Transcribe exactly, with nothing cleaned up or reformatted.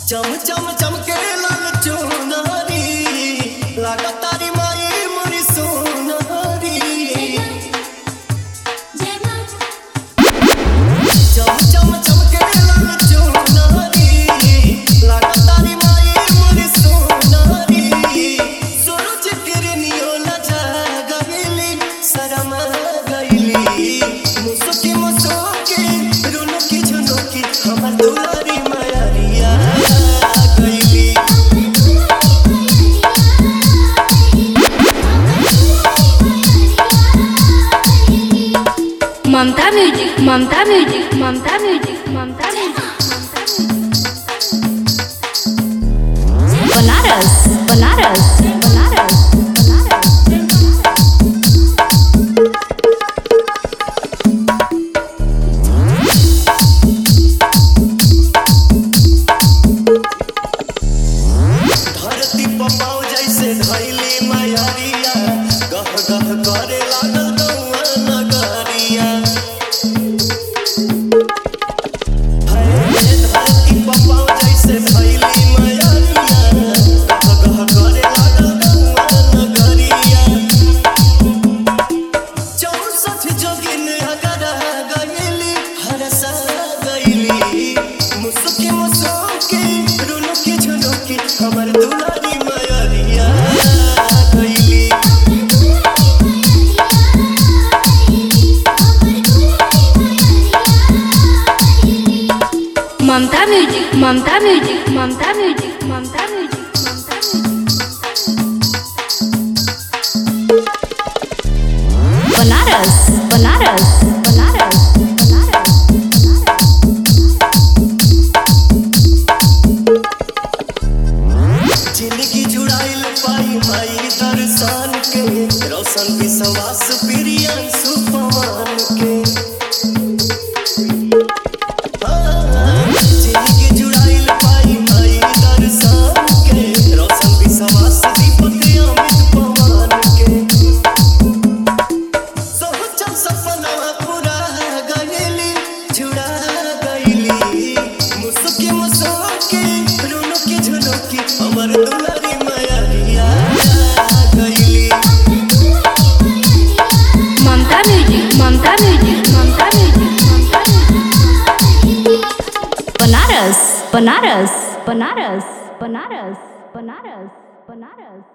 चम चम चमके लाल चुनरी लागा तारी माई मोरी सोनरी। चम चम चमके लाल चुनरी लागा तारी माई मोरी सोनरी। सूरज किरनियो लजा गइली शरमा गइली मुसुकी मुसुकी रुनुकी झुनुकी हमर दुलारी मायरिया गइली। Mamta music Mamta music Mamta music Mamta music Banaras Banaras Banaras धरती पपाव जैसे धइली मायरिया गह गह करे लागल गौआ नगरिया। धरती पपाव जैसे धइली मायरिया गह गह करे लागल गौआ नगरिया। चौसठ जोगिन अगरा गइली हरसा गइली मुसुकी मुसुकी रुनुकी झुनुकी हमर दुलारी मायरिया गइली। Mamta music Mamta music Mamta music Mamta music Mamta music Banaras Banaras Banaras Banaras जिंदगी जुड़ाइल पाई माई दर्शन के रोशन विश्वास प्रियन सुपवान के। जिंदगी जुड़ाइल पाई माई दर्शन के रोशन विश्वास दीपक अमित पवन के। सोचम सपना पूरा गइली जुड़ा गइली मुसुकी मुसुकी रुनुकी झुनुकी हमर दुलारी मायरिया गइली। Mamta music Mamta music Mamta music Mamta music Banaras Banaras Banaras Banaras Banaras Banaras